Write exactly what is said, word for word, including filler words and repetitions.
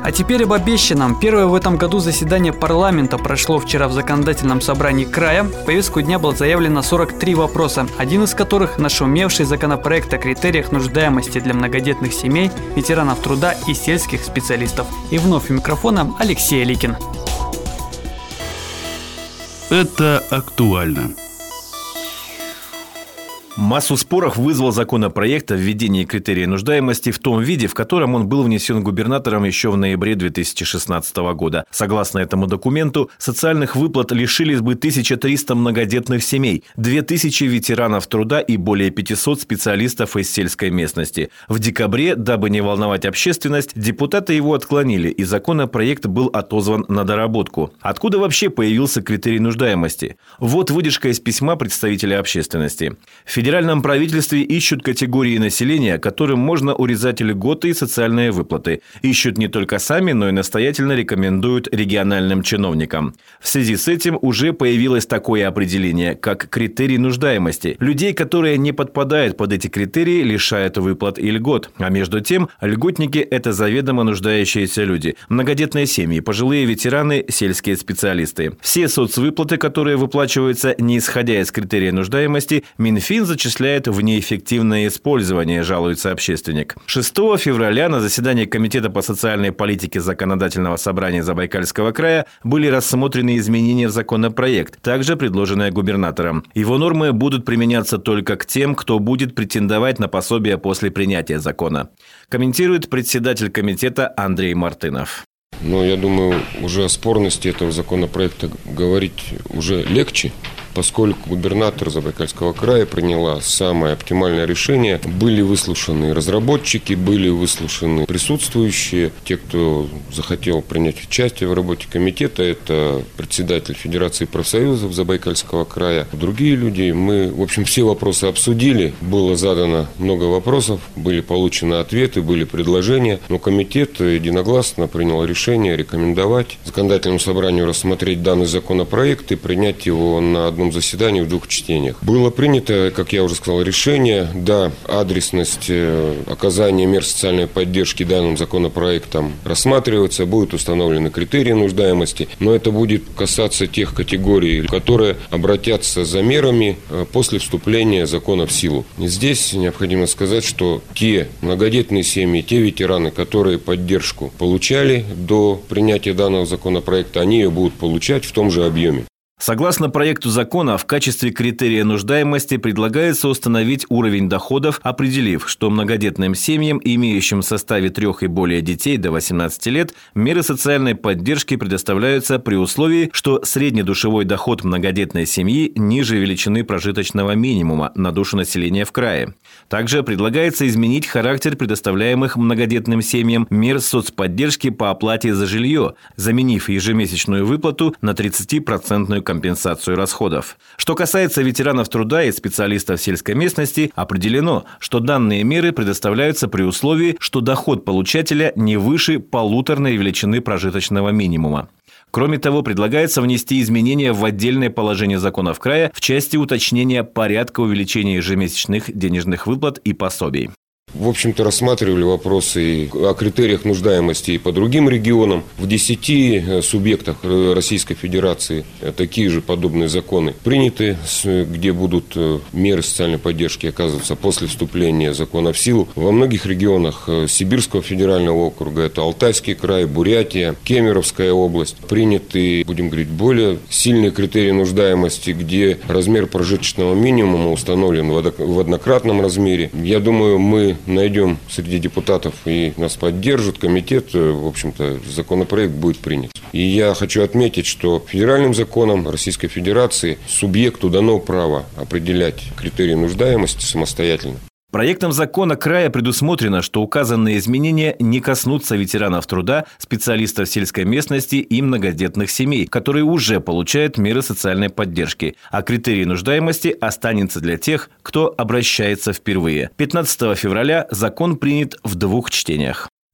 А теперь об обещанном. Первое в этом году заседание парламента прошло вчера в законодательном собрании края. В повестку дня было заявлено сорок три вопроса, один из которых – нашумевший законопроект о критериях нуждаемости для многодетных семей, ветеранов труда и сельских специалистов. И вновь у микрофона Алексей Ликин. Это актуально. Массу споров вызвал законопроект о введении критерия нуждаемости в том виде, в котором он был внесен губернатором еще в ноябре две тысячи шестнадцатого года. Согласно этому документу, социальных выплат лишились бы тысяча триста многодетных семей, две тысячи ветеранов труда и более пятисот специалистов из сельской местности. В декабре, дабы не волновать общественность, депутаты его отклонили, и законопроект был отозван на доработку. Откуда вообще появился критерий нуждаемости? Вот выдержка из письма представителя общественности. В федеральном правительстве ищут категории населения, которым можно урезать льготы и социальные выплаты. Ищут не только сами, но и настоятельно рекомендуют региональным чиновникам. В связи с этим уже появилось такое определение, как критерий нуждаемости. Людей, которые не подпадают под эти критерии, лишают выплат и льгот. А между тем, льготники – это заведомо нуждающиеся люди. Многодетные семьи, пожилые ветераны, сельские специалисты. Все соцвыплаты, которые выплачиваются не исходя из критерия нуждаемости, Минфин зачисляет в неэффективное использование, жалуется общественник. шестого февраля на заседании Комитета по социальной политике Законодательного собрания Забайкальского края были рассмотрены изменения в законопроект, также предложенные губернатором. Его нормы будут применяться только к тем, кто будет претендовать на пособие после принятия закона. Комментирует председатель комитета Андрей Мартынов. Но я думаю, уже о спорности этого законопроекта говорить уже легче, поскольку губернатор Забайкальского края приняла самое оптимальное решение. Были выслушаны разработчики, были выслушаны присутствующие, те, кто захотел принять участие в работе комитета. Это председатель Федерации профсоюзов Забайкальского края, другие люди. Мы, в общем, все вопросы обсудили. Было задано много вопросов, были получены ответы, были предложения. Но комитет единогласно принял решение рекомендовать законодательному собранию рассмотреть данный законопроект и принять его на одном заседании в двух чтениях. Было принято, как я уже сказал, решение, да, адресность оказания мер социальной поддержки данным законопроектом рассматривается, будут установлены критерии нуждаемости, но это будет касаться тех категорий, которые обратятся за мерами после вступления закона в силу. И здесь необходимо сказать, что те многодетные семьи, те ветераны, которые поддержку получали до принятия данного законопроекта, они ее будут получать в том же объеме. Согласно проекту закона, в качестве критерия нуждаемости предлагается установить уровень доходов, определив, что многодетным семьям, имеющим в составе трех и более детей до восемнадцати лет, меры социальной поддержки предоставляются при условии, что среднедушевой доход многодетной семьи ниже величины прожиточного минимума на душу населения в крае. Также предлагается изменить характер предоставляемых многодетным семьям мер соцподдержки по оплате за жилье, заменив ежемесячную выплату на тридцатипроцентную компенсацию расходов. Что касается ветеранов труда и специалистов сельской местности, определено, что данные меры предоставляются при условии, что доход получателя не выше полуторной величины прожиточного минимума. Кроме того, предлагается внести изменения в отдельное положение законов края в части уточнения порядка увеличения ежемесячных денежных выплат и пособий. В общем-то, рассматривали вопросы о критериях нуждаемости и по другим регионам. В десяти субъектах Российской Федерации такие же подобные законы приняты, где будут меры социальной поддержки оказываться после вступления закона в силу. Во многих регионах Сибирского федерального округа, это Алтайский край, Бурятия, Кемеровская область, приняты, будем говорить, более сильные критерии нуждаемости, где размер прожиточного минимума установлен в однократном размере. Я думаю, мы найдем среди депутатов и нас поддержит комитет, в общем-то, законопроект будет принят. И я хочу отметить, что федеральным законом Российской Федерации субъекту дано право определять критерии нуждаемости самостоятельно. Проектом закона края предусмотрено, что указанные изменения не коснутся ветеранов труда, специалистов сельской местности и многодетных семей, которые уже получают меры социальной поддержки, а критерий нуждаемости останется для тех, кто обращается впервые. пятнадцатого февраля закон принят в двух чтениях.